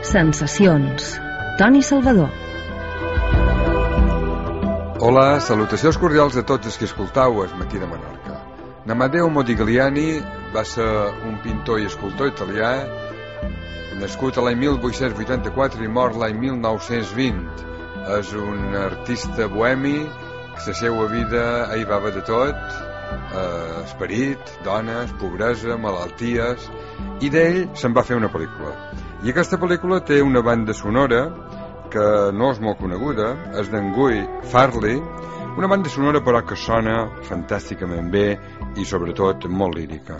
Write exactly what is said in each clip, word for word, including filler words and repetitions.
Sensacions. Toni Salvador. Hola, salutacions cordials a tots els que escoltau el Matí de Menorca. Amadeo Modigliani va ser un pintor i escultor italià nascut a l'any mil vuit-cents vuitanta-quatre i mort l'any mil nou-cents vint. És un artista bohemi que la seva vida hi va haver de tot, eh, esperit, dones, pobresa, malalties, i d'ell se'n va fer una pel·lícula. I aquesta pel·lícula té una banda sonora que no és molt coneguda, és d'en Guy Farley, una banda sonora però que sona fantàsticament bé i sobretot molt lírica.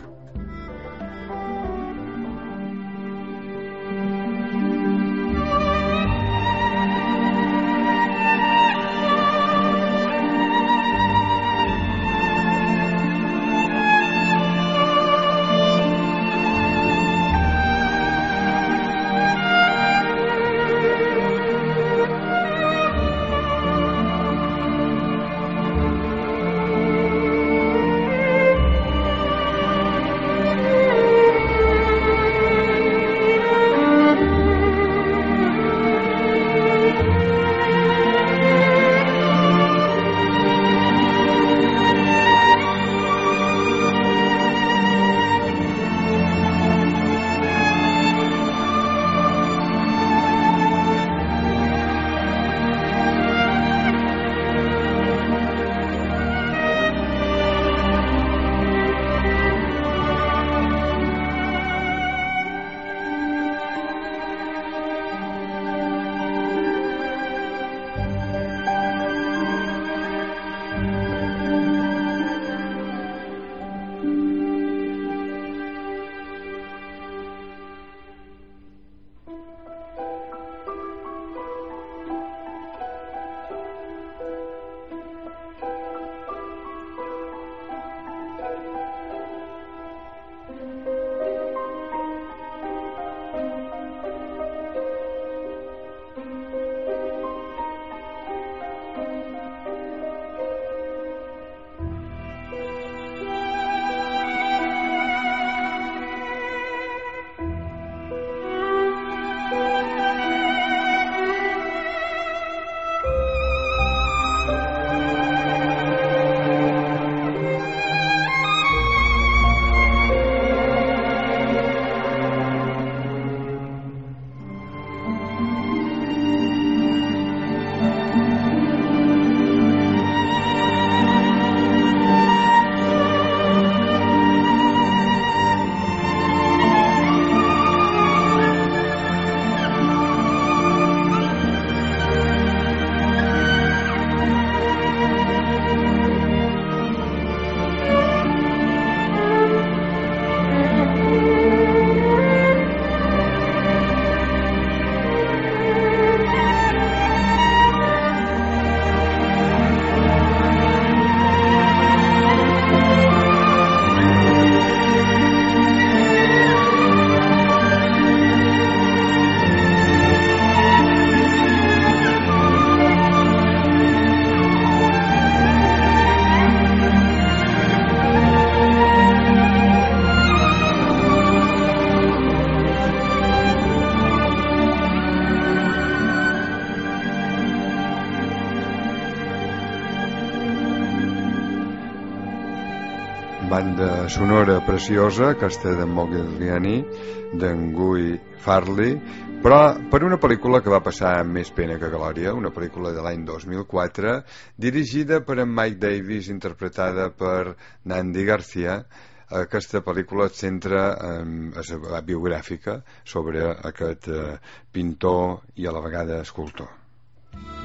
Banda sonora preciosa, aquesta d'en Modigliani, d'en Guy Farley, però per una pel·lícula que va passar amb més pena que glòria, una pel·lícula de l'any dos mil quatre, dirigida per en Mike Davis, interpretada per Nandi Garcia. Aquesta pel·lícula es centra en la biogràfica sobre aquest pintor i a la vegada escultor.